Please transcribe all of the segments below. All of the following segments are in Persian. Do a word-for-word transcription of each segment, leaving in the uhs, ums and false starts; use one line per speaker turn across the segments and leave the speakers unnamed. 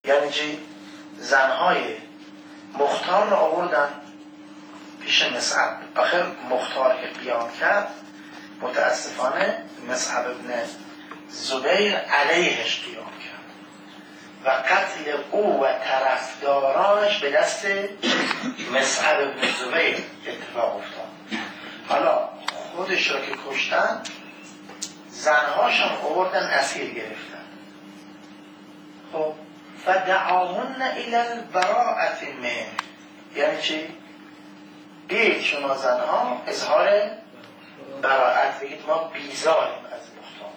یعنی چی؟ زنهای مختار رو آوردن پیش مصعب. آخر مختار که قیام کرد متاسفانه مصعب ابن زبیر علیهش قیام کرد و قتل او و طرفدارانش به دست مصعب ابن زبیر اتفاق افتاد. حالا خودش را که کشتن، زنهاش هم آوردن اسیر گرفتن. خب فدعاهن الی البراءة منه، یعنی چی؟ بیایید شما زنها اظهار براءت بگید ما بیزاریم از مختار.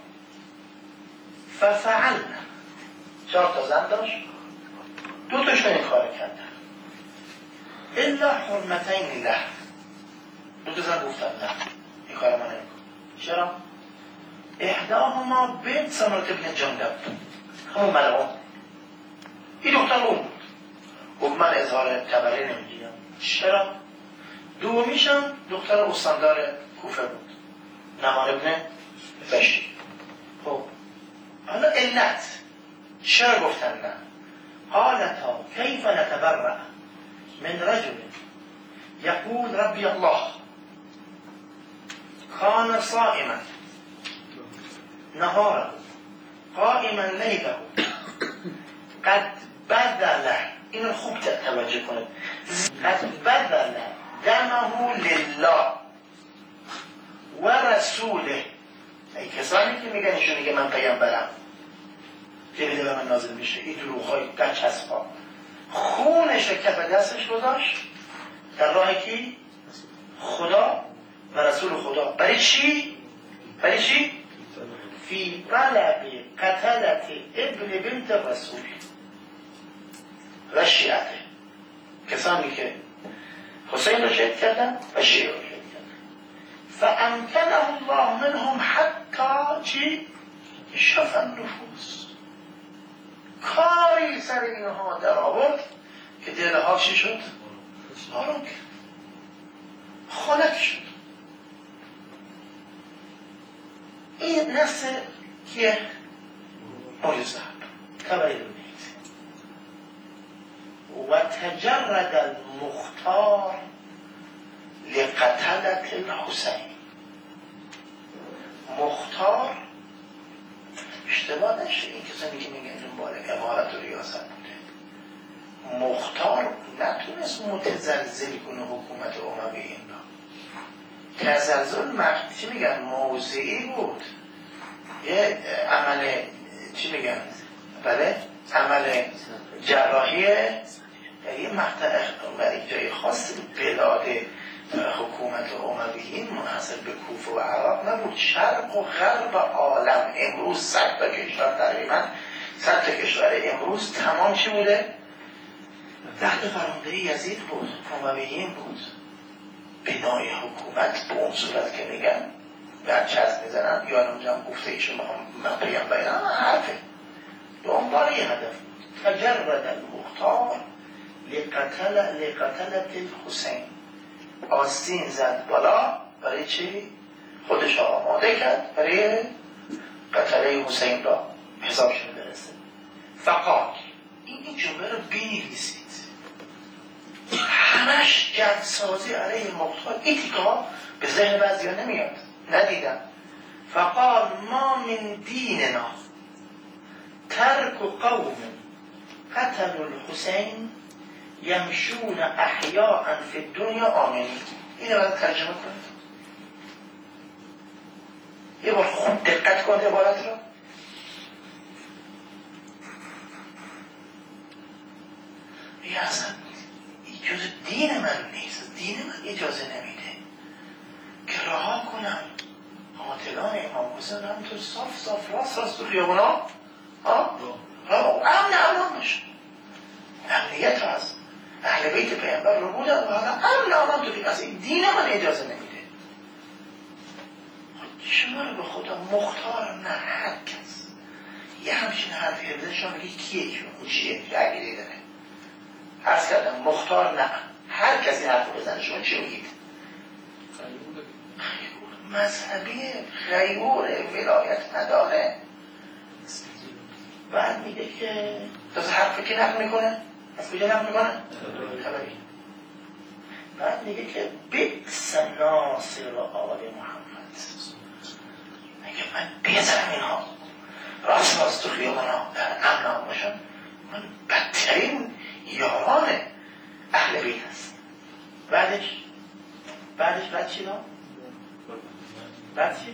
ففعلن، چهار تا زن داشت، دو تاشون این کار کردن. الا حرمتین له، دو تا زن گفتن نه این کار ما نمیکنم. چرا؟ احداهما بنت سمرة بن جندب، همون ملعون، این دختر اون بود، گفت من اظهار تبری نمیگیرم. چرا؟ دومیشم دختر استاندار کوفه بود، نعمان ابن بشیر. خب حالا علت چرا گفتن نه؟ قالتا کیف نتبرأ من رجل یقول ربی الله کان صائما نهارا قائما لیله قد بذل، این رو خوب توجه کنید، قد بذل دمه لله و رسوله. ای کسانی که میگن ایشون میگه من پیامبرم که بده به من نازل میشه، این دروغ‌های دچسبا، خونش رو کف دستش گذاشت در راه کی؟ خدا و رسول خدا. برای چی؟ برای چی؟ فی طلب قتلت ابن بنت رسول و شیعته، کسانی که حسین رو شهید کردن و شیعه رو شهید کردن. فامکنه الله منهم حتی چی؟ شفى النفوس، کاری سر اینها در آورد که دلها چی شد؟ آرام کرد، خنک شد. این نفس که موجزه تبری رو نید و تجرد المختار لقتلت الحسین. مختار اشتباه نشه، این کسانی که میگن دنبال امارت و ریاست بوده، مختار نتونست متزلزل کنه حکومت امویین را. تزلزل مقت چی میگن موضعی بود، یه عمل چی میگن بله عمل جراحیه، یه مقطع برای جای خاص بلاد حکومت امویین منحصر به کوفه و عراق نبود، شرق و غرب عالم. امروز صد تا کشور تقریبا صد تا کشور امروز تمام چی بوده؟ تحت فرمانده یزید بود، امویین بود. بنای حکومت به اون صورت که میگن در چسب میزنن یا اونجا هم گفته ایشون من پیامبرم، حرفه دنبال یه هدف بود. تجرد المختار لقتل لقتلت الحسین، آستین زد بالا برای چی؟ خودش آماده کرد برای قتل حسین را حسابشون برسه. فقط این این جمله رو بنویسید، همش جدسازی علیه مختار. این تیکا به ذهن بعضیا نمیاد، ندیدم. فقال ما من دیننا ترک قوم قتل الحسین یمشون احیاء فی الدنیا آمنین. این رو باید ترجمه کنید، یه بار خوب دقت کنید عبارت رو. یه اصلا جز دین من نیست، دین من اجازه نمیده که رها کنم قاتلان امام حسین هم تو صاف صاف راست راست تو خیابونا ها امن امان باشه. امنیت هست، اهل بیت پیامبر رو بودن و حالا امن امان تو دیگه، این دین من اجازه نمیده. شما رو به خدا مختار نه هر کس یه همچین حرفی بزنه شما بگید کیه که اون چیه که عقیده داره. عرض کردم مختار نه هر کسی حرف بزنه شما چی میگید؟ مذهبی غیور ولایت نداره. بعد میگه که تازه حرف که نقل میکنه از کجا نقل میکنه؟ طبری. بعد میگه که بئس ناصر آل محمد، میگه من بزنم اینها راست راست تو خیابانا در امن باشم، من بدترین یاران اهل بیت هست. بعدش بعدش بعد چی دام؟ بعد چی؟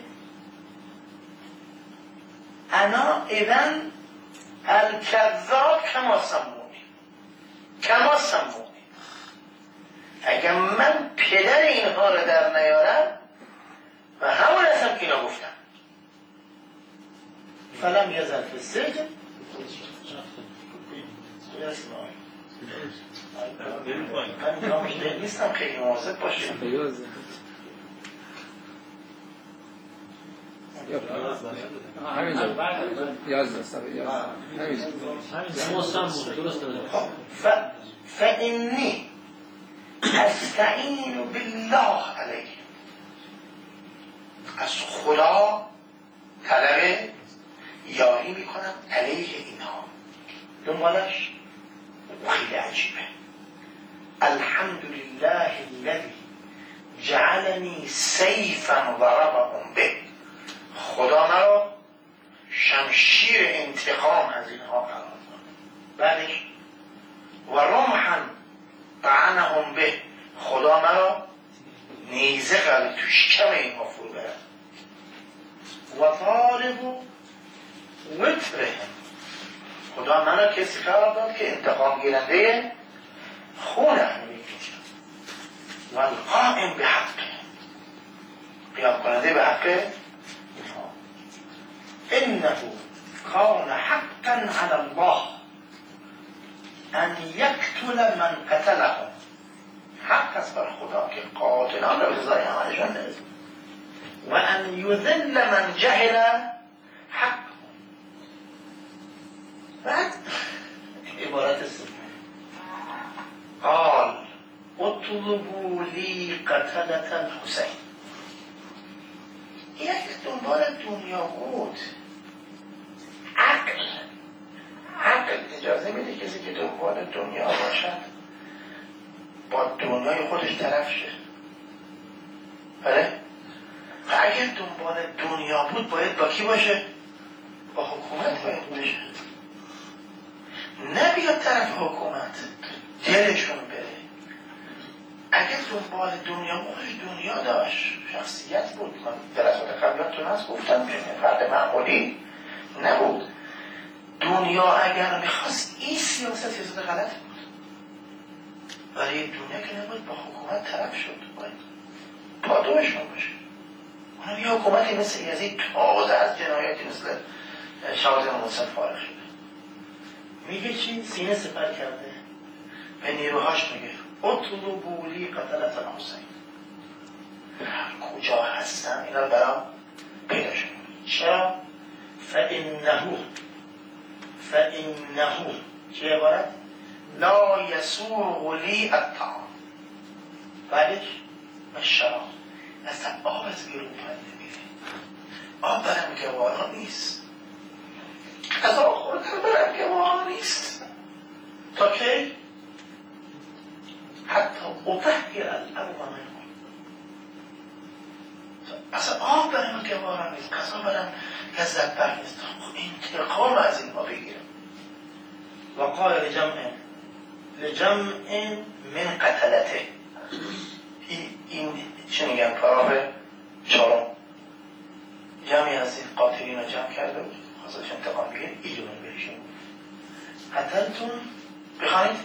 انا اذن الکذاب کما سمونی کما سمونی، اگر من پدر اینها رو در نیارم و همون هستم که اینا گفتم. فلم یزل فی السجن من نامشده نیستم، خیلی مواظب باشیم. فإني استعین بالله علیه، از خدا طلب یاری میکنم علیه اینها. دنبالش خیلی عجیبه. الحمدلله الذی جعلنی سیفا ضربهم به، خدا مرا شمشیر انتقام از اینها قرار داد. بعدش و رمحا طعنهم به، خدا مرا نیزه قرار تو شکم اینها فرو برد. و طالب وترهم، خدا مرا کسی قرار داد که انتقام گیرنده خون اهل بیت و القائم به حق، قیام کننده به حق اینها. انه کان حقا علی الله ان یقتل من قتلهم، حق است بر خدا که قاتلان را به سزای عملشان برساند. و ان یذل من جهل حق. بعد عبارت سوم قال اطلبوا لی قتلة الحسین. یک دنبال دنیا بود، عقل عقل اجازه میده کسی که دنبال دنیا باشد با دنیای خودش طرف شه. بله؟ و اگر دنبال دنیا بود باید با کی باشه؟ با حکومت باید باشه، نه بیاد طرف حکومت دلشون بره. اگر دنبال دنیا خودش دنیا داشت، شخصیت بود، من درسات قبلتون هست گفتم فرد معمولی نبود. دنیا اگر میخواست این سیاست سیاست غلط بود، ولی دنیا که نباید با حکومت طرف شد، باید پادوشون باشه. اونم یه حکومتی مثل یزید تازه از جنایتی مثل شهادت موسی فارغ شده. میگه چی؟ سینه سپر کرده به نیروهاش، میگه اطلبوا لی قتلة الحسین، کجا هستن اینا رو برام پیدا شد. چرا؟ فانه فانه چه عبارت؟ لا یسوغ لی الطعام. بعدش الشراب، اصلا آب از بیرون نمیره، آب برم گوارا نیست، غذا خوردن برم گوارا نیست. تا کی؟ حتی اطهر الارض منهم، اصلا آب برم گوارا نیست، غذا برم لذت بر نیست، انتقام از اینها بگیرم. و قال لجمع لجمع من قتلته، این, این چه میگن؟ پراغ چارم جمعی از این قاتلین رو جمع کرده بود، خواستش انتقام بگیر، ایجونه بهشون قتلتون بخواهید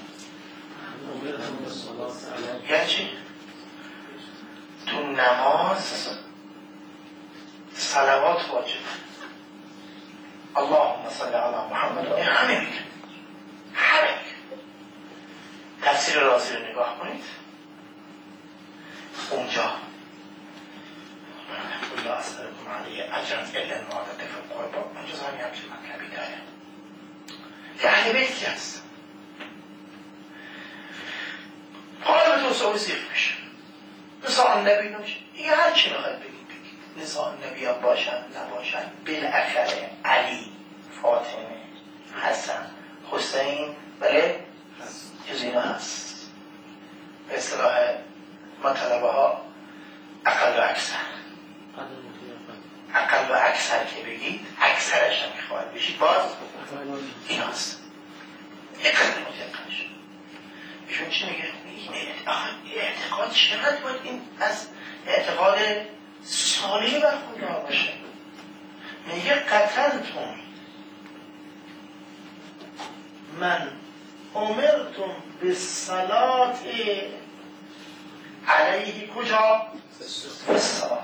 یعنی چی؟ تو نماز صلوات واجب، اللهم صل علی محمد، این همه میگه، همه میگه. تفسیر رازی رو نگاه کنید، اونجا الله اسألكم علیه اجرا الا المعادة فی القربى، اونجا زمانی همچه مطلبی داره که اهل بیتی هست. حالا به توسعه سیخ میشه نساء النبی نمیشه، این هر چی میخواید بگید بگید، نساء النبی هم باشن نباشن، بالاخره علی، فاطمه، حسن حسین بله جز اینا هست. به اصطلاح ما طلبه ها اقل و اکثر، اقل و اکثر که بگید اکثرش هم میخواهد بشید باز این هست اقل متقنش. ایشون چی میگه؟ این اعتقاد چقدر باید این از اعتقاد صالحی برخوردار باشه. میگه قتلتم من امرتم به صلات علیه کجا؟ به صلات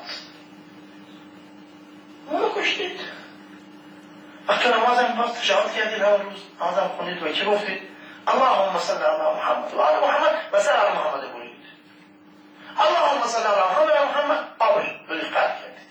اونو کشتید. وقتی نمازم باز تشهد کردید هر روز نمازم خونید و چه گفتید؟ اللهم صل علی محمد و علی محمد و صل علی محمد بولید. اللهم صل علی محمد و محمد آمین بودید قرد کردید.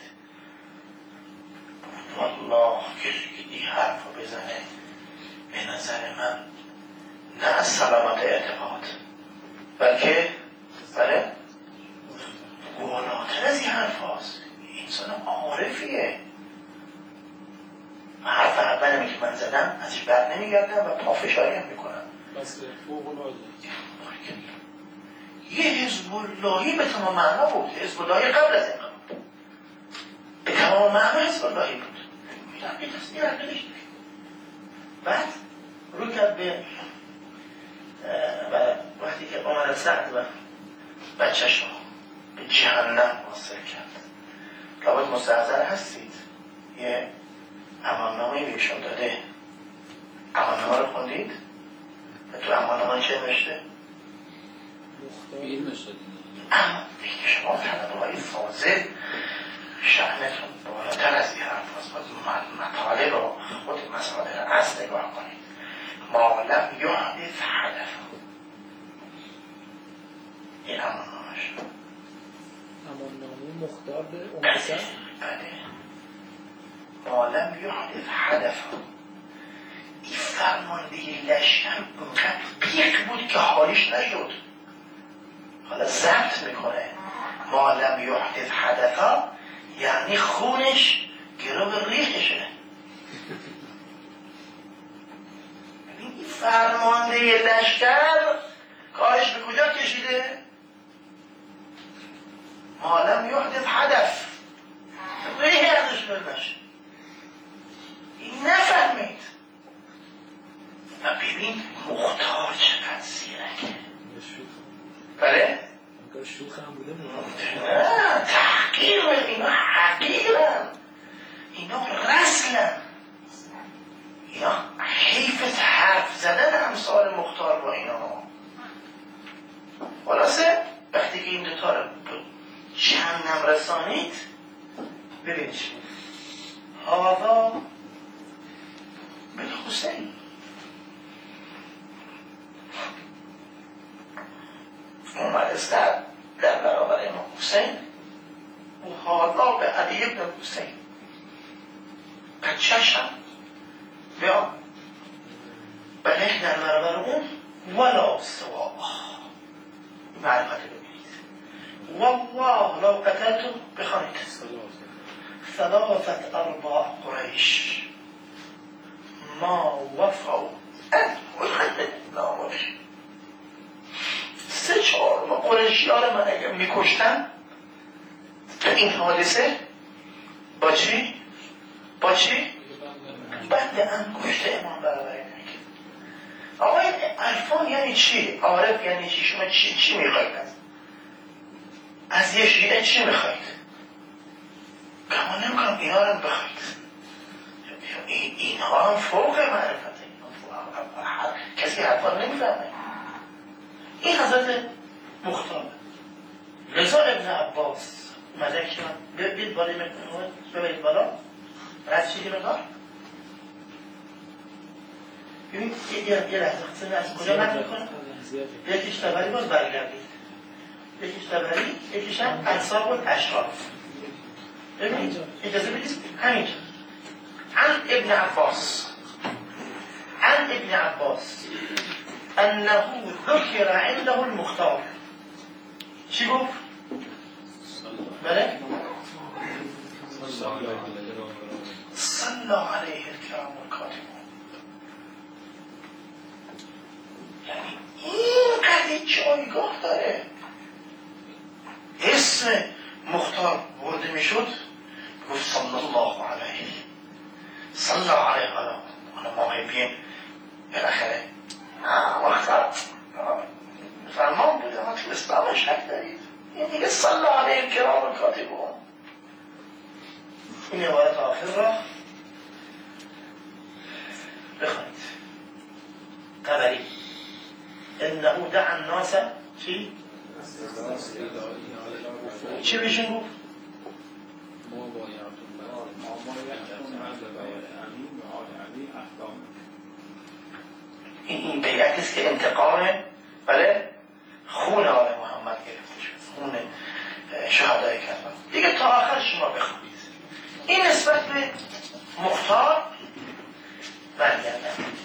والله کسی که این حرف رو بزنه به نظر من نه از سلامت اعتقاد بلکه بله گوالاتر از این حرف هاست. انسان عارفیه. حرف اولمی که من زدم ازش بر نمیگردم و پافشاری هم میکنم.
بس فوق‌العاده
یه حزب اللهی به تمام معنا بود. حزب اللهی قبل از انقلاب به تمام معنا حزب اللهی بود. میرم به تصمیم رقیبش بعد رو کرد به وقتی که عمر سعد و بچه‌ش رو به جهنم واصل کرد. لابد مستحضر هستید یه اماننامه‌ای بهشون داده. اماننامه رو خوندید؟ و تو اماننامه چه نوشته؟
فیلمش دادید.
اما دیگه شما طلبه‌های فاضل شأنتون بالاتر از این حرف هست. باید مطالب رو خود مسائل اصل نگاه کنید. ما لم یحدث حدث این اماننامه‌اش.
اماننامه مختار به عمر سعد؟
بله. ما لم یحدث حدث. این فرماندهی لشکر اونقدر بیق بود که حالیش نشد. حالا ضبط میکنه ما لم یحدث حدثا یعنی خونش گرو به ریخشه. ببین این فرمانده لشکر کارش به کجا کشیده؟ ما لم یحدث حدث ریح ازش برنشه. این نفهمید. و ببین مختار چقدر زیرکه. بله؟
شوخ هم بوده
نه تحقیر اینا حقیرن. اینا رسلن. اینا حیفت حرف زدن امثال مختار با اینا. خلاصه وقتی که این دوتا رو جهنم رسانید ببین چی هادا به حسین اومد استر در برابر امام حسین و هادا به علی ابن حسین بچه‌شم بیا بله در برابر اون ولا سوا معرفت ببینید والله لو قتلتم بخانید ثلاثت ارباع قریش ما وفوا نامش سه چهار ما قریشی ها رو من اگر میکشتم تو این حادثه با چی؟ با چی؟ بند انگشت امام برابر نکرد. آقا این عرفان یعنی چی؟ عارف یعنی چی؟ شما چی, چی میخواید از از یه شیعه چی میخواید؟ کمان نمیکنم اینا رو بخواید. این اینها هم فوق معرفت کسی حرفان نمیفهمه. این حضرت مختار رضا ابن عباس مدک شدن بید بالا میکنه ببرید بالا رد چیزی مقدار ببین یه لحظه خصوصی از کجا نقل میکنه یکیش تبری باز برگردید یکیش تبری یکیش هم انصاب الاشراف ببینید اجازه بدید همینجا عن ابن عباس عن ابن عباس انه ذکر عنده المختار چی گفت؟ بله؟ صلى عليه الكرام والكاتبون یه جایگاه داره. اسم مختار برده میشد گفت صلی الله علیه صلی الله علیه حالا ما محبین بالاخره مختار فرمان بوده ما تو اسلام شک دارید این دیگه صلی الله علیه کرام و کاتبون. این عبارت آخر را بخونید. طبری انه دع الناس چی؟ چی بهشون گفت؟ این این بیعت است که انتقام بله خون آل محمد گرفته شد، خون شهدای کربلا. دیگه تا آخر شما بخونید. این نسبت به مختار برگردم.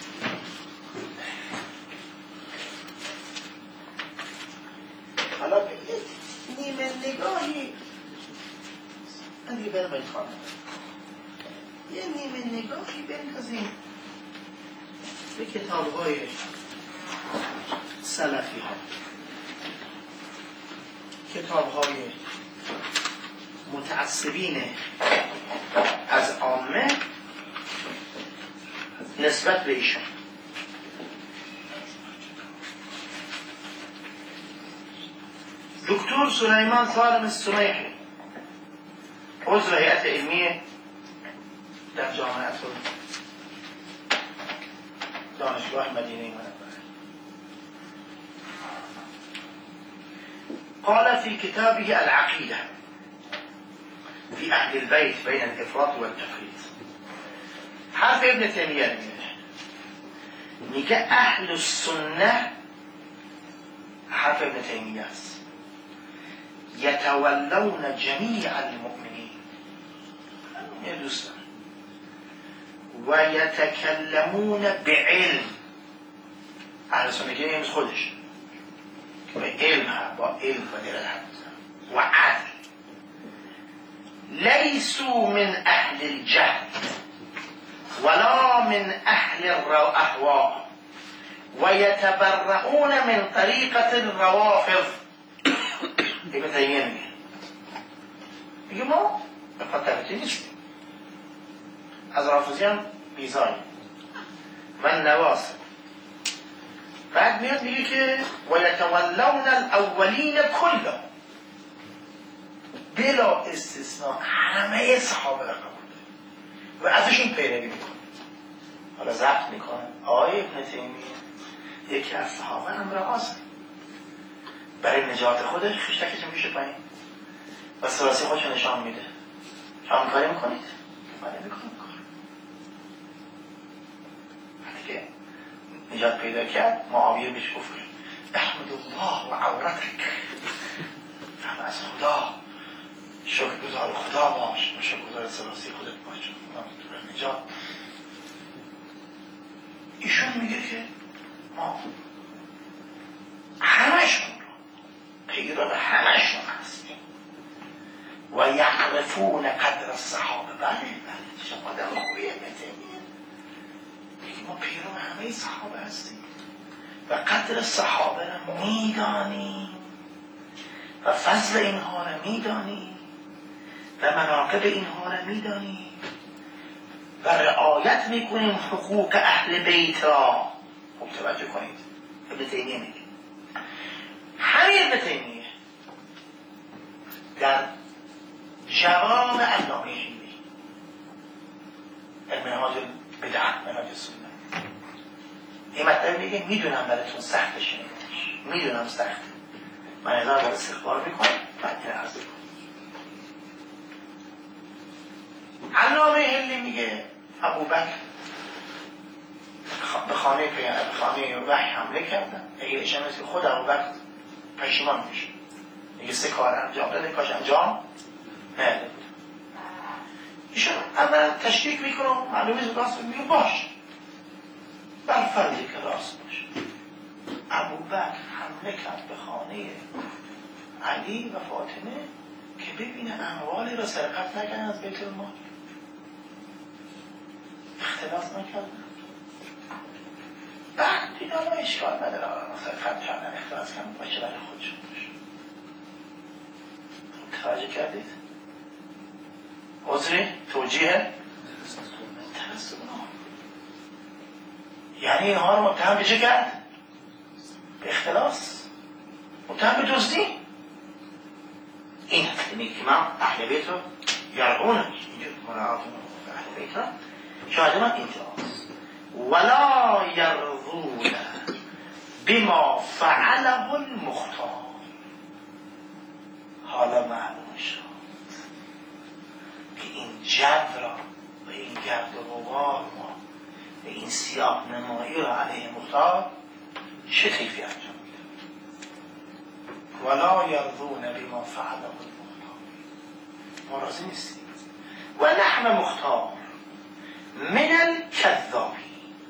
حالا به نیمه نگاهی من دیگه برم این خانم یه نیمه نگاهی بندازیم به کتاب‌های سلفی ها، کتاب‌های متعصبین از عامه نسبت به ایشان. دکتر سلیمان سالم السمیحی عضو هیئت علمیه در جامعه دانشگاه مدینه منوره قال في كتابه العقيدة في أهل البيت بين الإفراط والتفريط. حرف ابن تيمية میگه میگه اهل السنة، حرف ابن تيمية است، يتولون جميع المؤمنين يا دوستان ويتكلمون بعلم. اهل السنة که این خودش با علم ها با علم و دلال و عدل، لیسوا من اهل الجهل ولا من اهل الاهواء ويتبرؤون من طريقة الروافض. ابن تیمیه میگه میگه ما به خاطرتی نیستیم، از رافضی هم بیزاریم من نواسم. بعد میاد میگه که وَيَتَوَلَّوْنَ الْأَوَّلِينَ كُلَّهُمْ، بلا استثناء همه صحابه را قبول و ازشون پیروی میکنه. حالا ضبط میکنه آقای ابن تیمیه یکی از صحابه هم را آسن برای نجات خودش خشتکش میشه پایین و سراسی خودش نشان میده. شما کاری میکنید؟ من نمیکنم کار. وقتی که نجات پیدا کرد معاویه بهش گفت احمد الله و عورتک، هم از خدا شکر گزار خدا باش و شکر گزار سراسی خودت باش تو نجات. ایشون میگه که ما همشون رو پیران همشون هستیم و یعرفون قدر الصحابه. بله بله شما آدم خوبیه متنیه میگه ما پیران همه صحابه هستیم و قدر صحابه رو میدانیم و فضل اینها رو میدانیم و مناقب اینها رو میدانیم و رعایت میکنیم حقوق اهل بیت را. خوب توجه کنید ابن تیمیه میگه، همین ابن تیمیه در جواب علامه هندی المنهاج بدعت منهاج سنت این مطلب میگه میدونم براتون سخت شنیدنش، میدونم سخته، من ازا رو استخبار میکنم بعد این عرض کنم. علامه هندی میگه ابوبکر به خانه پیامبر به خانه وحی حمله کردن، اگه اشاره که خود ابوبکر پشیمان میشه میگه سه کار انجام داده کاش انجام نده بود. ایشون اولا تشکیک میکنه معلومه راست میگه باش بر فرضی که راست باشه. ابوبکر حمله کرد به خانه علی و فاطمه که ببینه اموالی را سرقت نکنه از بیت المال، اختلاف نکردن. بعد دیگه ما اشکال نداره مثلا دقت کردن اختلاس کردن باشه برای خودشون باشه. توجه کردید؟ عذری؟ توجیه؟ ترسون یعنی اینها رو متهم به چه کرد؟ به اختلاس، متهم به دزدی. این هست اینی که من اهل بیت رو یرعون اینجا مراعاتون اهل بیت رو شاهد من اینجاست. ولا یرضون بما فعله المختار. حالا معلوم شد که این جو را و این گرد و غبار ما و این سیاه نمایی را علیه مختار چه کیفی انجام میده. ولا یرضون بما فعله المختار. ما راضی نیستیم. و نحن مختار من الکذابین.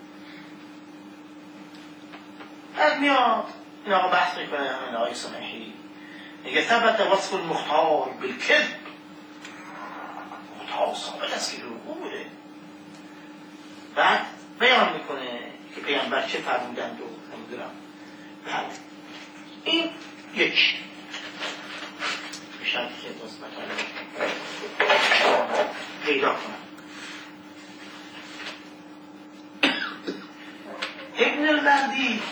بعد میاد این آقا بحث میکنه، همین آقای سمحی میگه ثبت وصف المختار بالکذب. مختار ثابت است که دروغگو بوده. بعد بیان میکنه که پیامبر چه فرمودند و نمیدونم. بعد این یک بشرطی که دوست مطالعه پیدا کنم. ابن الوردی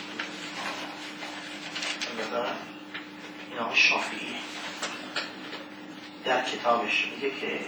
این آقای شافعی در کتابش میگه که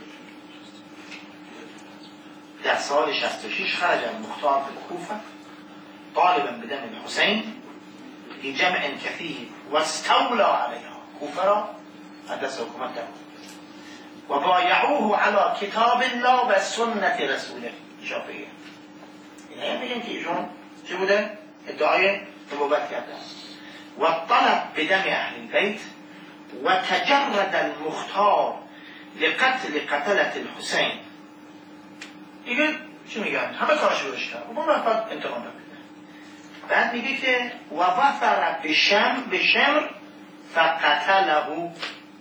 در سال شصت و شش خرج المختار به کوفه طالبا بدم الحسین في جمع كثير واستولى عليها. کوفه را حدث حکومت در و بایعوه على کتاب الله و سنت رسوله. شافعی این هم میگن که ایشون چه بوده؟ ادعای نبوت کردن. و طلب بدم اهل البيت و تجرد المختار لقتل قتلة الحسین. دیگه چی میگن؟ همه کارشو روش کرد و ما فقط انتقام بده. بعد میگه که و وفر بشم بشمر فقتله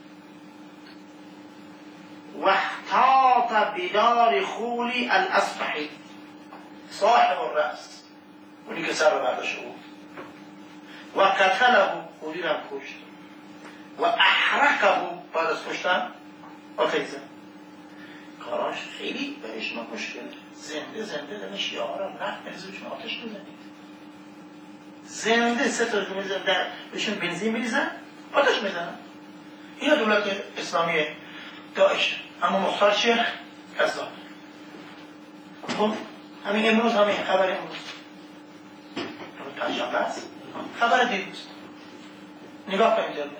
و احتاط بدار خولی الاصبحی صاحب الرأس، اونی که سر رو برداشته بود. و قتله، خولی رو کشت. و احرقه، بعد از کشتن آتیزه. کاراش خیلی برش ما مشکله. زنده زنده دنش یارا نفت بریزوشون آتش میزنید. زنده سه تا میزن در بهشون بنزین میریزن آتش میزنن. اینا دولت اسلامی داعش. اما مختار چیه؟ کذاب. خب همین امروز همین خبر امروز امروز پنجشنبه است. خبر دیروز نگاه کنید اینترنت.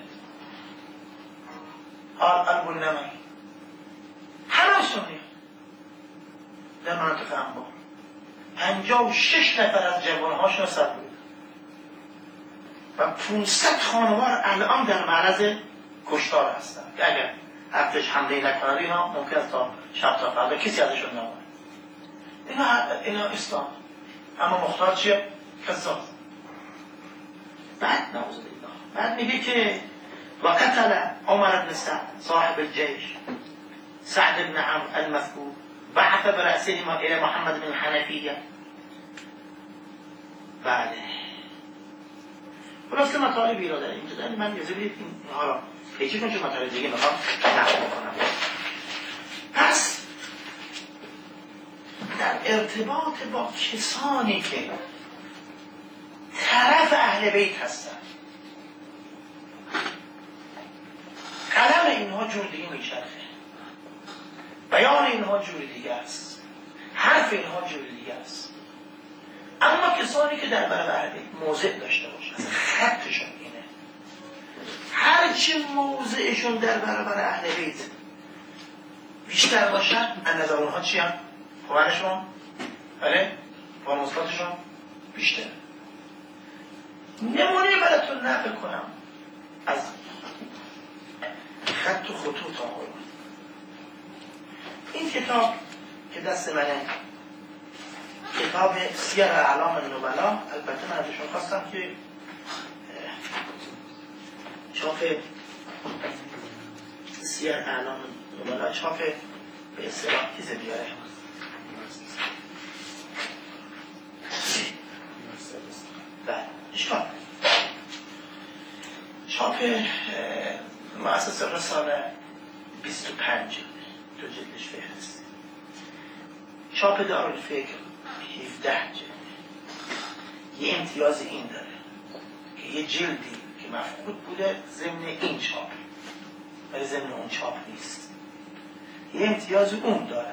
آل قلب النمایی همه سنی در مناطق انبار پنجاه و شش نفر از جوانهاشون سر بود و پونصد خانوار الان در معرض کشتار هستن که اگر هفتش حمله نکنند اینا ممکن است تا شب تا فردا کسی ازشون نمونه. اینا, اینا اسلام. اما مختار چیه؟ کذاب. بعد نعوذ بالله بعد میگه که و قتل عمر بن سعد صاحب الجيش سعد بن عمرو المذكور بعث برأسه الى محمد بن حنفیه. بله خلاصه مطالبی را در اینجا داریم. من اجازه بدید اینها را پیچی کنم چون مطالب دیگه میخوام نقل کنم. پس در ارتباط با کسانی که طرف اهل بیت هستن قلم اینها جور دیگه میچرخه، بیان اینها جور دیگه است، حرف اینها جور دیگه است. اما کسانی که در برابر اهل بیت موضع داشته باشن، خطشون اینه، هرچی موضعشون در برابر اهل بیت بیشتر باشن از نظر اونها چی هم؟ خوانشون بله؟ با مثبتشون بیشتر. نمونه براتون نقل کنم از خط و خطوط آقایون. این کتاب که دست منه کتاب سیر اعلام النبلا، البته من ازشون خواستم که چاپ سیر اعلام النبلا چاپ به اصطلاح چیز بیاره بله اشکال چاپ مؤسسه رساله بیست و پنج دو جلدش فهرسته. چاپ دارالفکر هفده جلد. یه امتیاز این داره که یه جلدی که مفقود بوده ضمن این چاپ، ولی ضمن اون چاپ نیست. یه امتیاز اون دارد،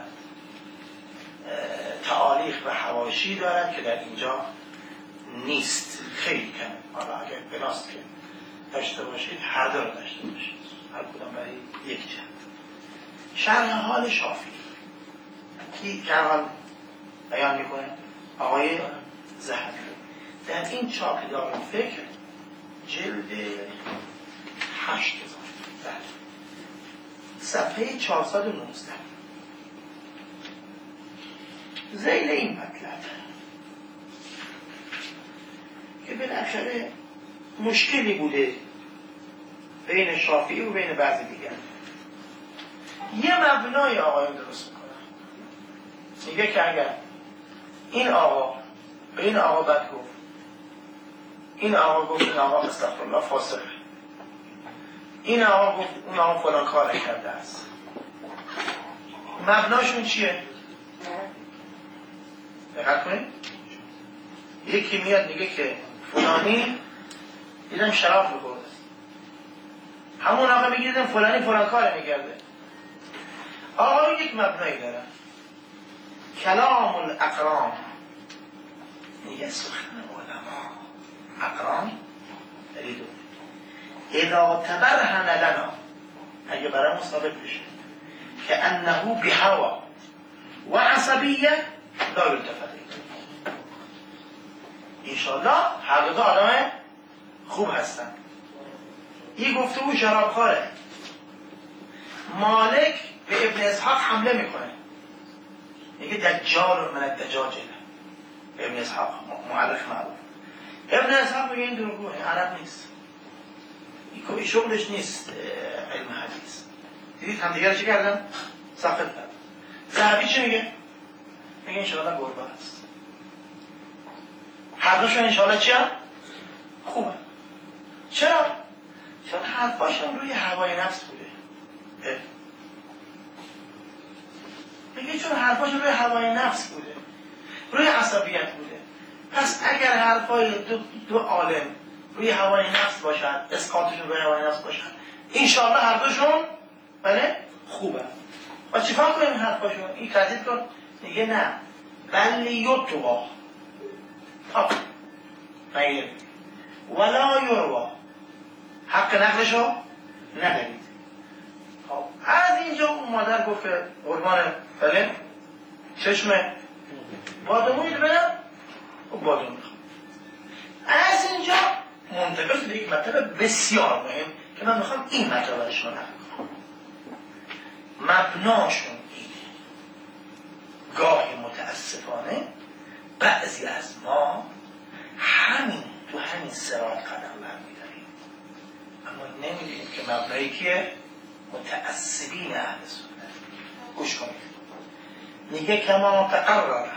تعالیق و حواشی دارد که در اینجا نیست، خیلی کم. حالا اگر بناست که داشته باشید هر دو رو داشته باشید، هر کدام برای یک جلد. شرح حال شافعی کی جوان بیان میکنه؟ آقای ذهبی. در این چاپ دارالفکر جلد هشت هزار صفحه چهارصد و نوزده ذیل این مطلب که بالاخره مشکلی بوده بین شافعی و بین بعضی دیگر. یه مبنای آقایون درست میکنن، میگه که اگر این آقا به این آقا بد گفت، این آقا گفت این آقا استغفرالله فاسقه، این آقا گفت اون آقا فلان کار کرده است، مبناشون چیه؟ دقت کنید. یکی میاد میگه که فلانی دیدم شراب می‌خورده، همون آقا میگه دیدم فلانی فلان کار میکرده. آقا یک مبنایی داره، کلام الاقران، میگه سخن علما اقران دلیدو اذا تبرهن لنا، اگه برای ثابت بشه که انه بهوا و عصبیه لا یلتفت انشاءالله هر دو آدم خوب هستن. این گفته او شرابخواره. مالک به ابن اسحاق حمله میکنه، میگه دجال من الدجاجله به ابن اسحاق، مؤرخ معروف. ابن اسحاق میگه این دروغگوه، عرب نیست، این شغلش نیست علم حدیث. دیدید هم دیگر چی کردن؟ ساخت کردن. ذهبی چی میگه؟ میگه انشاءالله گربه هست. هر دوشون انشاءالله چی هم؟ خوبه. چرا؟ چون حرفاشون روی هوای نفس بوده. میگه چون حرفاشون روی هوای نفس بوده، روی عصبیت بوده. پس اگر حرفای دو, دو عالم روی هوای نفس باشن، اسقاطشون روی هوای نفس باشن، انشاءالله هر دوشون بله خوبه. و چیکار کنیم این حرفاشون؟ این تردید کن. میگه نه، بلی یطوا تا نگیرید ولا یروا، حق نقلشو ندارید. خب از اینجا اون مادر گفت که قربان بله چشم بادمونی رو بدم و بادم میخوام. از اینجا منتقل به یک مطلب بسیار مهم که من میخوام این مطلب رو شما نقل کنم. مبناشون اینه. گاهی متاسفانه بعضی از ما همین تو همین صراط قدم برمی‌داریم، اما نمی‌دونیم که مبنایی کیه؟ متعصبین اهل سنت. گوش کنید. میگه کما تقرر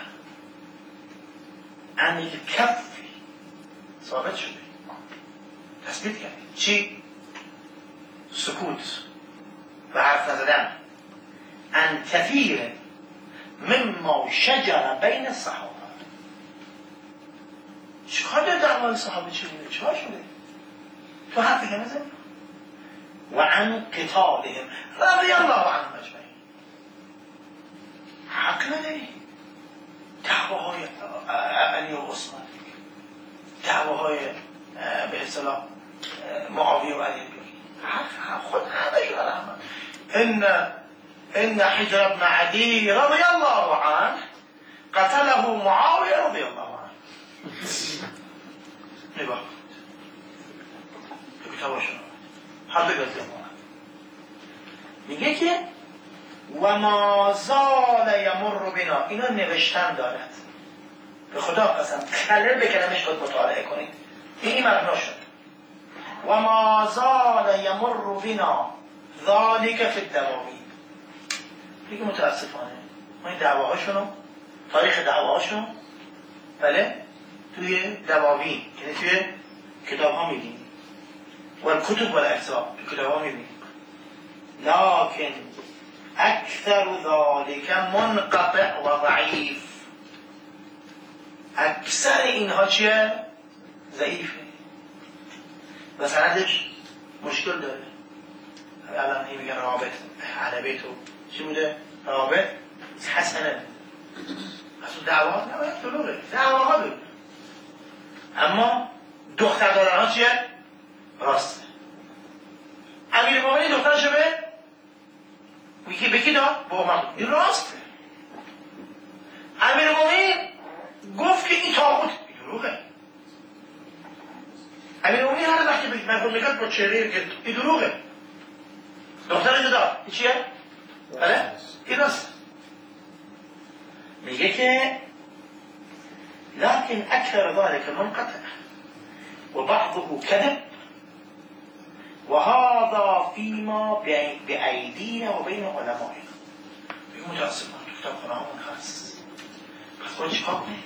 عن الکفی، ثابت شده، تثبیت کردیم چی؟ سکوت و حرف نزدن عن کثیر مما شجر بین الصحابه. چیکار داره دعوای صحابه چی بوده؟ چیکار شده؟ تو حرفی که نزدی؟ و عن قتالهم رضی الله عنهم اجمعین. حق نداری دعواهای علی و عثمان، دعواهای به اصطلاح معاویه و علی، حق خود همه شو رحمت. ان ان حجر ابن عدی رضی الله عنه قتله معاویه رضی الله عنه. نگاه تو کتابشون هر دو گذاری میگه که و ما زال یمر بنا، اینا نوشتن دارد، به خدا قسم کلمه به کلمش خود مطالعه کنید، این مبنا شد. و ما زال یمر بنا ذالک فی الدواوین. دیگه متاسفانه ما این دعواهاشونو، تاریخ دعواهاشونو بله توی دواوین، یعنی توی کتاب ها میگیم. والکتب والاجزاء تو کتاب ها میبینیم لکن اکثر ذالک منقطع و ضعیف اکثر اینها چیه؟ ضعیفه و سندش مشکل داره الان این میگن رابط عربی تو چی بوده؟ رابط حسنه اصلا دعوات نباید دلوره دعواها دلوره اما دختر دارن ها چیه؟ راسته امیر مومنی دخترشو به میگه به کی داد؟ با عمر این راسته امیر مومنی گفت که این طاغوت دروغه امیر مومنی هر وقتی به مرحوم میگه با چهره که این دروغه دخترشو داد این چیه؟ بله؟ این راست میگه که لكن اكثر ذلك منقطع وبعضه كذب وهذا فيما بأيدينا وبين علمائنا بيقول متأسفان تو کتاب خونه همون هست پس باید چیکار کنیم؟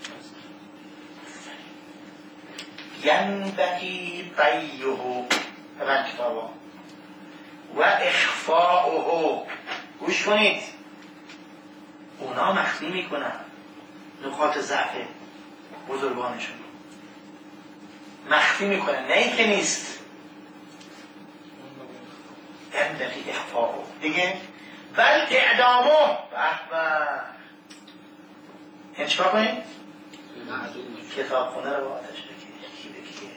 ینبغی بیعه همین کتابا و اخفاؤه گوش کنید اونا مخفی میکنن نقاط ضعف بزرگانشون مخفی میکنن نه اینکه نیست ینبغی اخفاؤه دیگه بل اعدامه بحبه یعنی چیکار کنید؟ کتاب خونه رو با آتش بگیرید کی بگیره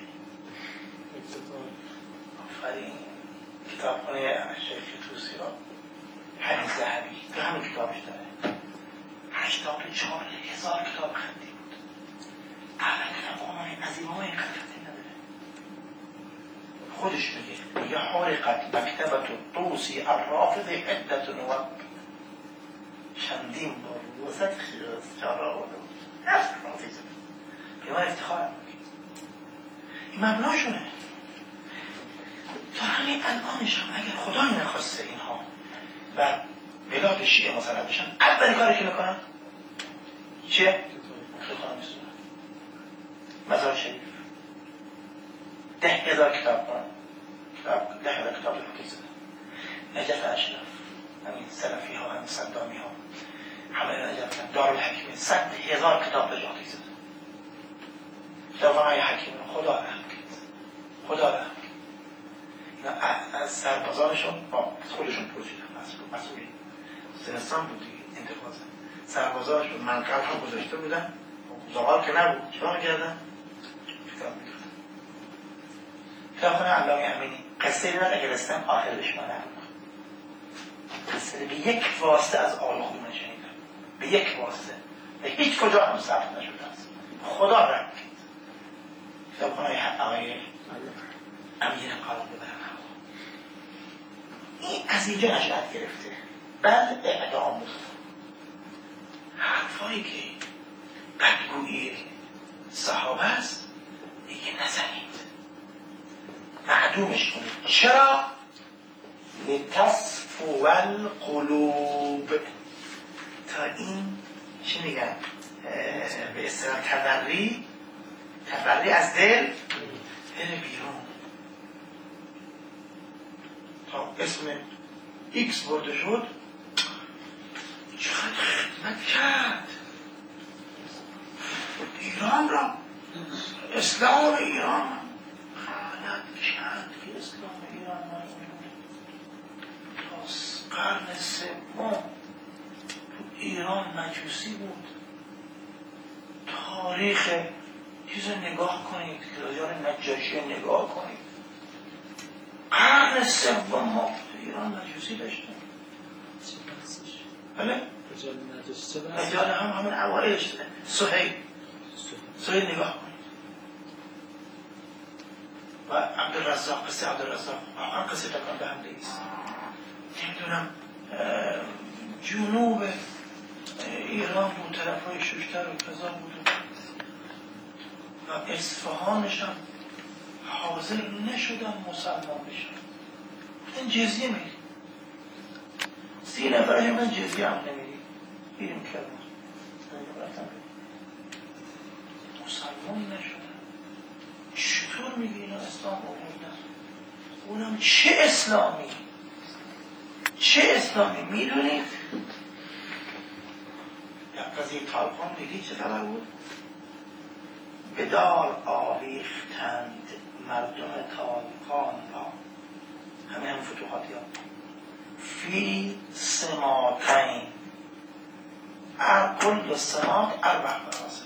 آفرین کتاب خونه شیخ توسی را همین ذهبی تو همین کتابش داره هشتاد و چهار هزار کتاب خطی بود اول کتاب آمانه نظیمه های اینقدر خطی نداره خودش میگه میگه حرقت مکتبت توسی الرافض عدت نوب چندین بار وسط خیراز چهارا آورده بود نفس رافض به من افتخار میگه این مبناشونه تا همین الانش هم اگر خدای نخواسته اینها و بلاد شیعه مسلط بشن اولین کاری که میکنن چیه؟ خطا میسونن مزار شریف ده هزار کتاب کنن کتاب ده هزار کتاب رو که زدن نجف اشرف همین سلفی ها همین صدامی ها همه نجف دارالحکیمین صد هزار کتاب به جاتی زدن کتابخانه‌های حکیم خدا رحم کرد خدا رحم کرد از سربازانشون با خودشون پروشیدن مسئولین زنستان بود انتخاص سربازانشون منقل ها گذاشته بودن زغال که نبود چرا میگردن؟ کتاب میگردن کتابخانه علامه امینی قصه این اگر استم آخرش من نبود قصه به یک واسطه از آل خونه شنیدم به یک واسطه به هیچ کجا هم ثبت نشده است خدا رحم کرد کتابخانه آقای امیر قلب ببرن این از اینجا نشأت گرفته بعد اعدام بود حرفایی که بدگویی صحابه است دیگه نزنید معدومش کنید چرا؟ لتصفو القلوب تا این چی میگن به اصطلاح تبری تبری از دل بره بیرون تا اسم ایکس برده شد چقدر خدمت کرد ایران را اسلام ایران خدمت کرد که اسلام ایران را تا قرن سوم تو ایران مجوسی بود تاریخ چیز نگاه کنید که راجار نجاشی نگاه کنید قرن سوم ما تو ایران مجوسی داشتیم بله؟ رجال هم همون اوائلش سهیل سهیل نگاه کنید و عبدالرزاق قصه عبدالرزاق واقعا قصه تکان به هم دیست نمیدونم جنوب ایران بود طرف های ششتر و کذا بود و اصفهانش هم حاضر نشدن مسلمان بشن این جزیه میری سی نفرش من جزیه هم نمیری بیریم کردن مسلمان نشدن چطور میگی اینا اسلام آوردن اونم چه اسلامی چه اسلامی میدونید؟ در قضیه طالقان دیدید چه خبر بود؟ به دار آویختند مردم طالقان را، همه همه فتوحاتی ها، فی سماطین، کل سماط اربع منازل.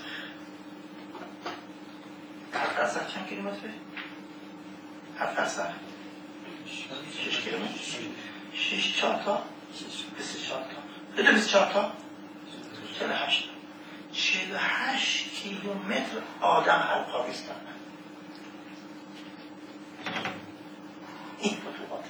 هر فرسخ چند کیلومتره؟ هر فرسخ شش کیلومتر؟ شش چهار تا؟ بیست و چهار تا دو بیست و چهار تا؟ چهل و هشت چهل و هشت کیلومتر آدم حلقاویستن. این فتوحاتش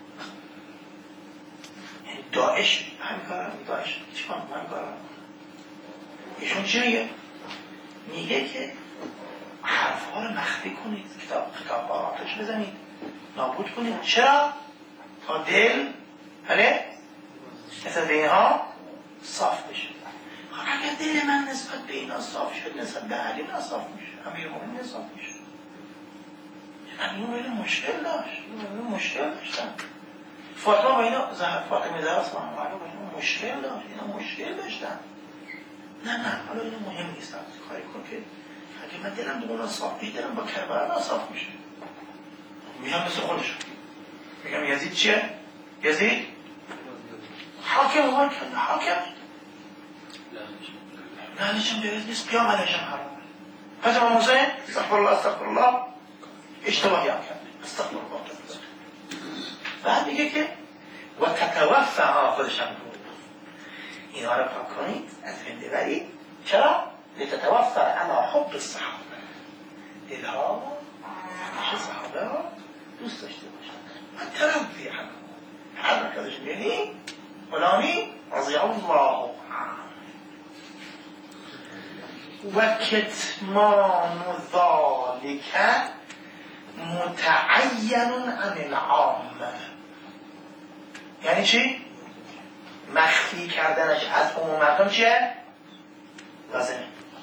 یعنی داعش همین کار هم داعش چی کنم همین کار هم ایشون چی میگه؟ میگه که حرفها رو مخفی کنید، کتاب کتاب آتش بزنید، نابود کنید. چرا؟ تا دل بله مثل به اینها صاف بشه. اگر دل من نسبت به اینا صاف شد، نسبت به علی صاف میشه، امیر مومنین صاف میشه. امیر مومنین مشکل داشت، امیر مشکل داشتن. فاطمه با اینا زهر فاطمه زهرا اسمها با اینا مشکل داشت، اینا مشکل داشتن. نه نه حالا اینا مهم نیست، کاری کن که اگه من دلم به اونا صاف میشه، دلم با کربلا صاف میشه. میگم مثل خودشون، میگم یزید چیه؟ یزید حاکم اومد کرد، حاکم لعنتشم جایز نیست، قیام علیشم حرامه. پس امام حسین استغفر الله استغفر الله اشتباهی هم کرد، استغفر الله. بعد میگه که و تتوفى خودشم بود، اینا رو پاک کنید، از بین ببرید. چرا؟ لتتوفى علی حب الصحابه، دلها همیشه صحابه ها دوست داشته باشن. من تربی هم هر مرکزش میگنی غلامی رضی الله و کتمان ذالک متعین عن العامه. یعنی چی؟ مخفی کردنش از عموم مردم چیه؟ لازمه.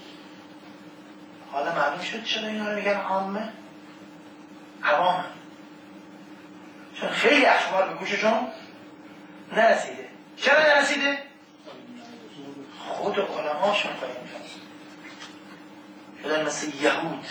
حالا معلوم شد چرا اینا رو میگن عامه؟ عوام، چون خیلی اخبار به گوششون نرسیده. چرا نرسیده؟ خود علماشون قایم شدن مثل یهود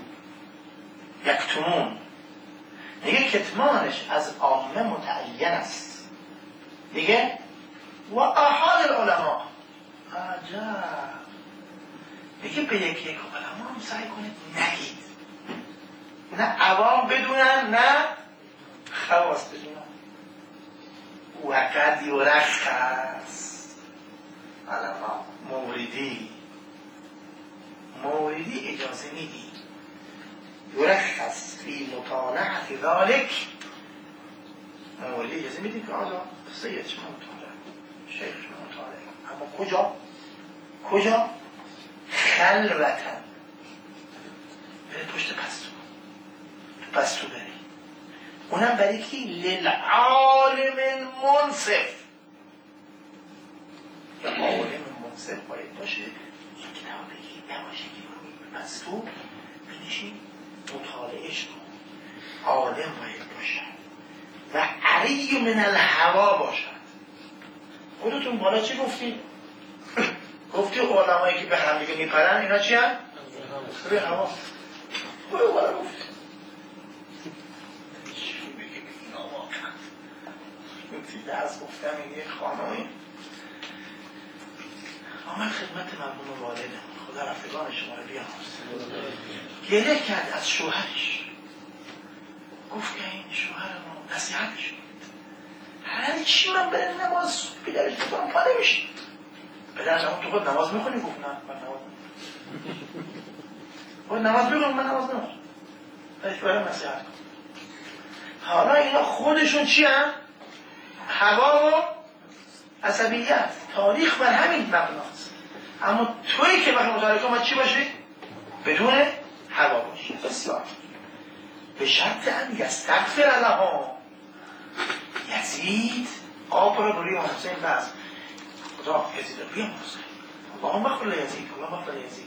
یکتمون. میگه کتمانش از عامه متعین است. میگه و احال العلماء، عجب، میگه به یکی یک علما هم سعی کنید نگید، نه عوام بدونن نه خواص بدونن. وقد یرخص علما موردی موردی اجازه میدی، یرخص فی مطالعه ذالک، موردی اجازه میدی که آجا سید شما مطالعه، شیخ شما مطالعه، اما کجا؟ کجا؟ خلوتن، بره پشت پستو، تو پستو بری، اونم برای کی؟ للعالم منصف. یا عالم منصف باید باشه، این کتاب بگی نباشه که پستو بنشین مطالعهش کن. عالم باید باشد و عری من الهوا باشد. خودتون بالا چی گفتی؟ گفتی علمایی که به هم دیگه میپرن اینا چی هم؟ به هوا. برو بالا گفتی چی بگه به اینا واقعا گفتی درس گفتم این یک خانمی آمد خدمت مرحوم والدم، خدا رفتگان شما رو بیامرزه، گله کرد از شوهرش، گفت که این شوهر ما نصیحتش کنید، هر چی من بره نماز بیدرش بکنم پا نمیشه. پدر جوان تو خود نماز میخونی؟ گفت نه من نماز میخونم. خود نماز میخونم من نماز نماز بهش برای نصیحت کن. حالا اینا خودشون چی هم؟ هوا و عصبیت، تاریخ بر همین مبناست. اما تویی که وقتی مطالعه کنم چی باشی؟ بدون هوا باشی. بسیار به شرط ان یستغفر لها. یزید آب را بروی حسین بس خدا یزید رو بیامرزه، اللهم اغفر لیزید، اللهم اغفر لیزید.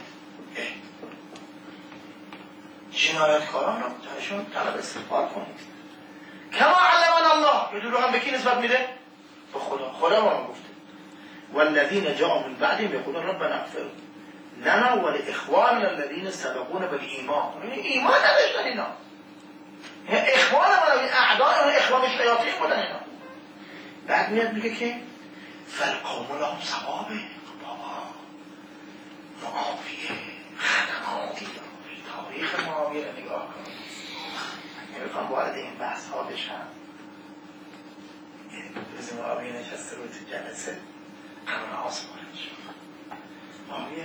جنایتکاران رو درشون طلب استغفار کنید. کما علمنا الله. یه دروغ هم به کی نسبت میده؟ به خدا. خدا ما گفته والذین جاءوا من بعدهم یقولون ربنا اغفر لنا ولاخواننا الذین سبقونا بالایمان. یعنی ایمان نداشتن اینا، یعنی اخوان ما این اعداء اون اخوان شیاطین بودن اینا. بعد میاد میگه که فالقوم لهم ثوابه. بابا معاویه خدماتی داشت. تاریخ معاویه رو نگاه کن. نمیخوام وارد این بحث ها بشم. روز معاویه نشسته رو تو جلسه قانون آسمان شد. معاویه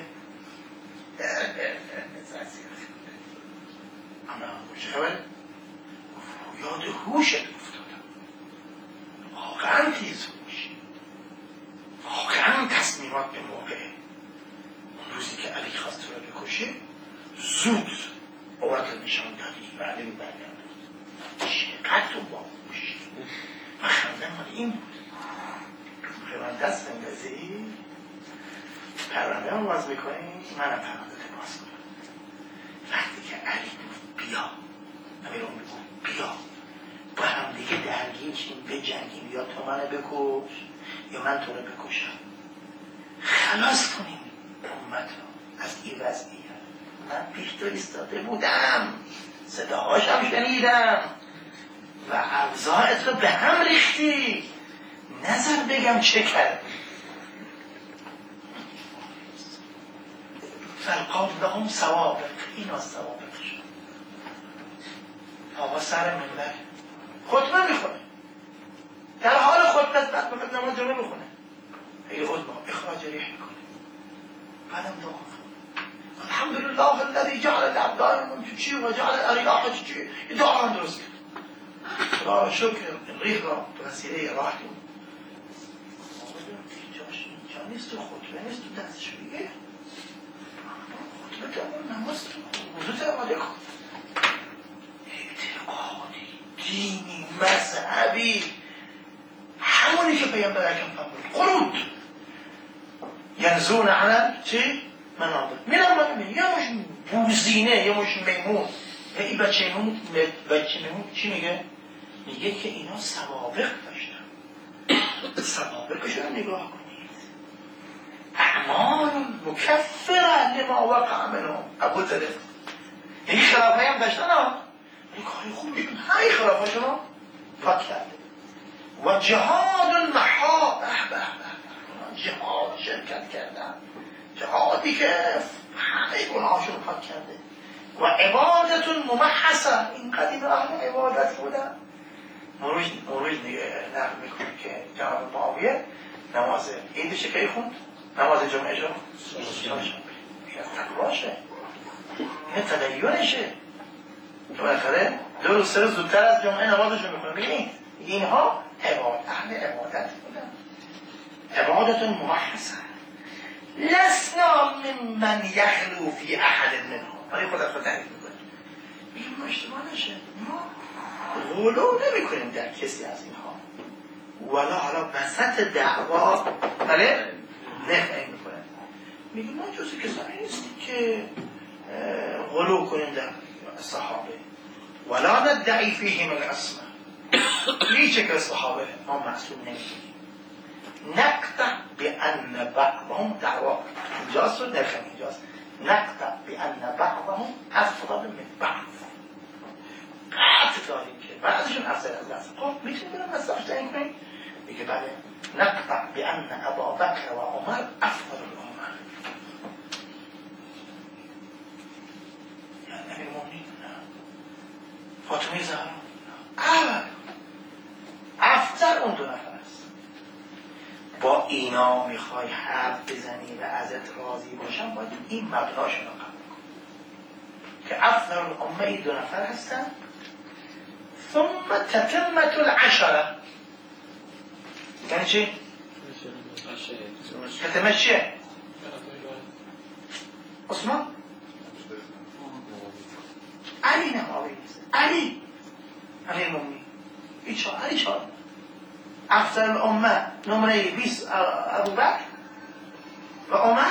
اما چه خبره؟ یاد هوشت افتادم. واقعا تیز هوش، واقعا تصمیمات به موقع. اون روزی که علی خواست تو رو بکشه زود عورت نشان دادی و علی برگرد. چقدر تو با هوش و خنده مال این بود. که من دست بندازی پرونده هم باز میکنی، منم پرونده باز کنم. وقتی که علی گفت بیا، امیر اون بگو بیا با هم دیگه درگیر شیم بجنگیم، یا تو منو بکش یا من تو رو بکشم، خلاص کنیم امت رو از این وضعیت. من پیش تو ایستاده بودم، صداهاشم شنیدم و اوضاعت رو به هم ریختی، نظر بگم چه کرد. فالقوم لهم ثوابه. اینا ثوابه شد. آقا سر منبر خطبه میخونه، در حال خطبه بعد فقط نماز جمعه میخونه، خیلی خطبه اخراج ریح میکنه، بعدم دعا الحمدلله الذی جعل الابدان منتشی و جعل الریاح تجری. این دعا هم درست کرد. خدا شکر ریح را به وسیله راه کنید. جاش اینجا نیست، تو خطبه نیست، تو دستشویه. خطبه تو نماز تو وضو آماده کن. اعتقادی، دینی، مذهبی، همونی که پیامبر اکرم فرمود. قنوت ینزون علی چی؟ منابر. میرم ببینم یا مش بوزینه یا مش میمون، یا این بچه میمون بچه میمون چی میگه؟ میگه که اینا سوابق داشتن. سوابقشون نگاه کنید. اعمال مکفره لما وقع منهم. ابو طالب این خلافه هم داشتن ها، این کاری خوب میکنه، همین خلافه شما پاک کرده. و جهاد محا، به به به جهاد شرکت کردن، جهادی که همه گناهاشون پاک کرده. و عبادت ممحصه، این قدیم اهل عبادت بودن. مروج مروج نقل میکنه که جناب معاویه نماز عیدش کی خوند؟ نماز جمعه جو این تقواشه، این تدیونشه. که بالاخره دو روز سه روز زودتر از جمعه نمازشون میکنه. ببینید اینها عبادت، اهل عبادت بودن. عبادت ممحصه لسنا ممن یخلو فی احد منهم. ولی خودت خود تعریف میکنه، میگه ما اشتباه نشه، ما غلو نمی کنیم در کسی از اینها، ولا حالا وسط دعوا بله نفعی میکنه. میگه ما جزی کسانی نیستیم که غلو کنیم در صحابه، ولا ندعی فیهم العصمه. لیچه که صحابه ما معصوم نمیگیم. نقطع بأن بعضهم دعوا اینجاست و نفهم اینجاست. نقطع بأن بعضهم افضل من بعض. قطع داریم که بعضشون افضل از بعض. خب میتونیم برم از داشت این کنیم؟ میگه بله نقطع بأن ابا بکر و عمر افضل الامر. یعنی نبی مومنین نه، فاطمه زهرا اول افضل اون دو نفر است. با اینا میخوای حرف بزنی و ازت راضی باشم، باید این مبناشون رو قبول کن که افضل الامه ای دو نفر هستن. ثم تتمت العشره. یعنی چی؟ تتمت چیه؟ عثمان علی نه معاویه علی امیر مومنین ایچا علی چهار. افضل الامه نمره بیست ابو بکر و عمر،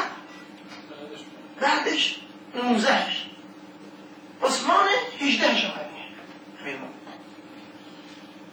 بعدش نوزدهش عثمان، هجدهش امیر مومنین.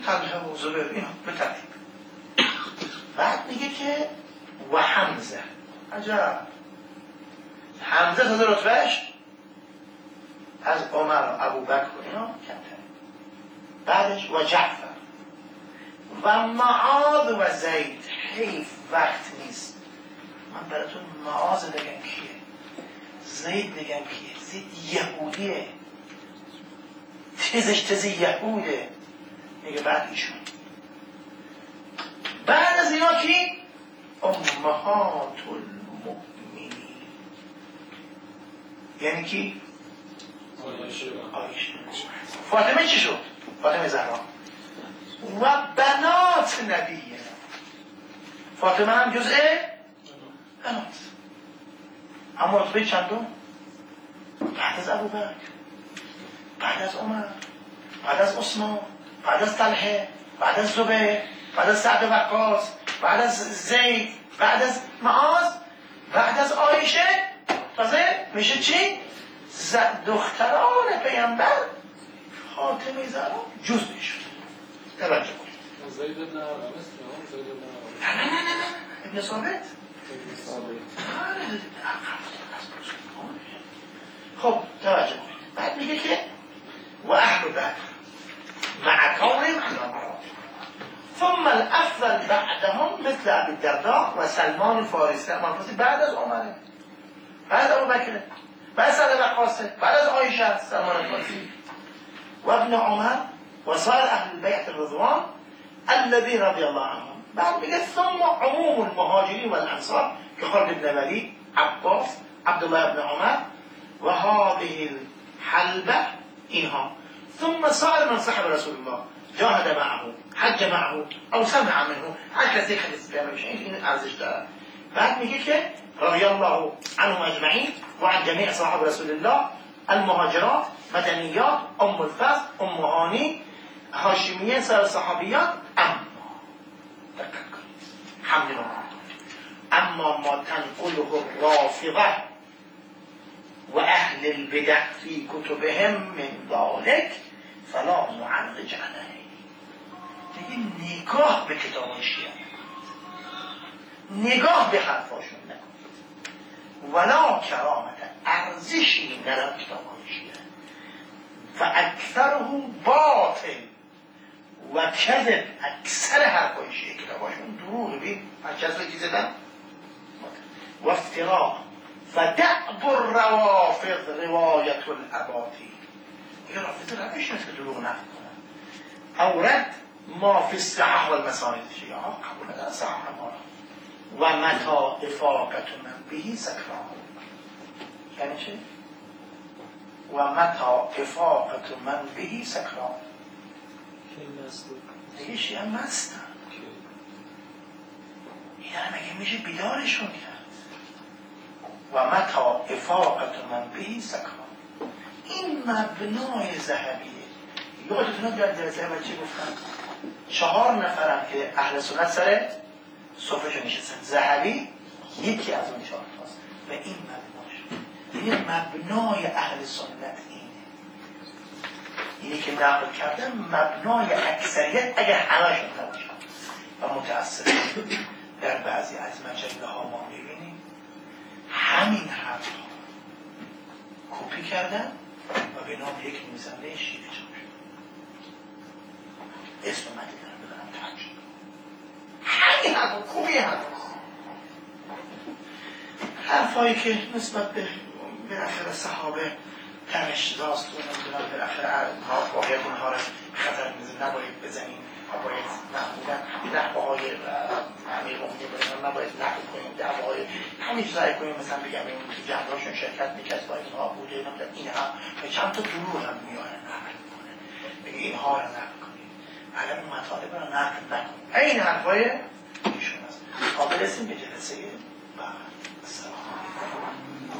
طلحه و زبیر اینا به ترتیب. بعد میگه که و حمزه، عجب، حمزه تازه رتبهش از عمر و ابوبکر و اینا کمتر. بعدش و جعفر و معاذ و زید. حیف وقت نیست من براتون معاذ بگم کیه، زید بگم کیه. زید یهودیه، تزش تز یهوده. میگه بعد ایشون. بعد از اینا کی؟ امهات المؤمنین. یعنی کی؟ آیشه. فاطمه چی شد؟ فاطمه زهرا و بنات نبیه. فاطمه هم جزءه بنات. اما رتبه چندم؟ بعد از ابوبکر، بعد از عمر، بعد از عثمان، بعد از طلحه، بعد از زبیر، بعد از سعد وقاص، بعد از زید، بعد از معاذ، بعد از عایشه. تازه میشه چی؟ دختران پیامبر خاتمه زهرا جزئی شد. توجه کنید.
زید بن عرقمه است. زید بن
نه نه نه نه ابن ثابت.
ابن ثابت.
خب توجه کنید. بعد میگه که و اهل بدر مع کونهم علی مراتب ثم الافضل بعدهم مثل ابی الدرداء و سلمان الفارسی. منفوسی بعد از عمره، بعد از ابوبکر، بعد از سعد وقاص، بعد از عایشه سلمان الفارسی و ابن عمر و سایر اهل البیت الرضوان الذین رضی الله عنهم. بعد میگه ثم عموم المهاجرین و الانصار که خالد بن ولید، عباس، عبدالله بن عمر و هذه الحلبه اینها. ثم سائر من صحب رسول الله جاهد معه، حج معه او سمع منه، هر کسی حدیث پیامبر بشه این ارزش داره. بعد میگه که رضی الله عنهم اجمعین و عن جمیع صحاب رسول الله المهاجرات مدنیات ام الفضل ام هانی هاشمیه سر صحابیات. اما دقت کنید حمل رو اما ما تنقله الرافضه و اهل البدع فی کتبهم من ذلك فلا معرج علیه. دیگه نگاه به کتاب شیعه، نگاه به حرفاشون نکنید. ولا کرامت، ارزشی ندارد کتاب شیعه. و اکثره باطل و کذب. اکثر حرفای شیعه کتاباشون دروغ بید هرچه چیزی دن و افتراء و دعب الروافض روایت الاباطیل. یه رافضه روش نیست که دروغ نقل کنن. او رد ما فی الصحاح و المسائل شیعه ها قبول ندارن صحاح ما و متا افاقت من بهی سکران. یعنی چه؟ و متا افاقت من بهی سکران. دیگه شیعه مستن. این هم اگه میشه بیدارشون کرد. و متا افاقت من بهی سکران. این مبنای ذهبیه. یادتونه در درسه اول چی گفتن؟ چهار نفرم که اهل سنت سر صفحه نشستن. ذهبی یکی از اون چهار تاست و این مبناش. این مبنای اهل سنت اینه. اینی که نقل کردن مبنای اکثریت اگر همشون نباشن. و متاسفانه در بعضی از مجله ها ما میبینیم همین حرف ها کپی کردن و به نام یک نویسنده شیعه چاپ شد. اسم مدیدن بدنم تحجیب همین حرف کپی حرف حرفایی که نسبت به بالاخره صحابه تنشداست و نمیدونم بالاخره باید اونها را خطر میزن، نباید بزنیم، نباید نبودن نحوه های امیر مومنین بزنیم، نباید نقل کنیم دعوای همین سعی کنیم مثلا بگم این تو جنگاشون شرکت میکرد با اینها بوده نمیدونم این هم به چند تا دروغ هم میاره نقل کنه بگه اینها را نقل کنیم بعد اون مطالب را نقل نکنیم. این حرفای ایشون هست. قابل اسم به جلسه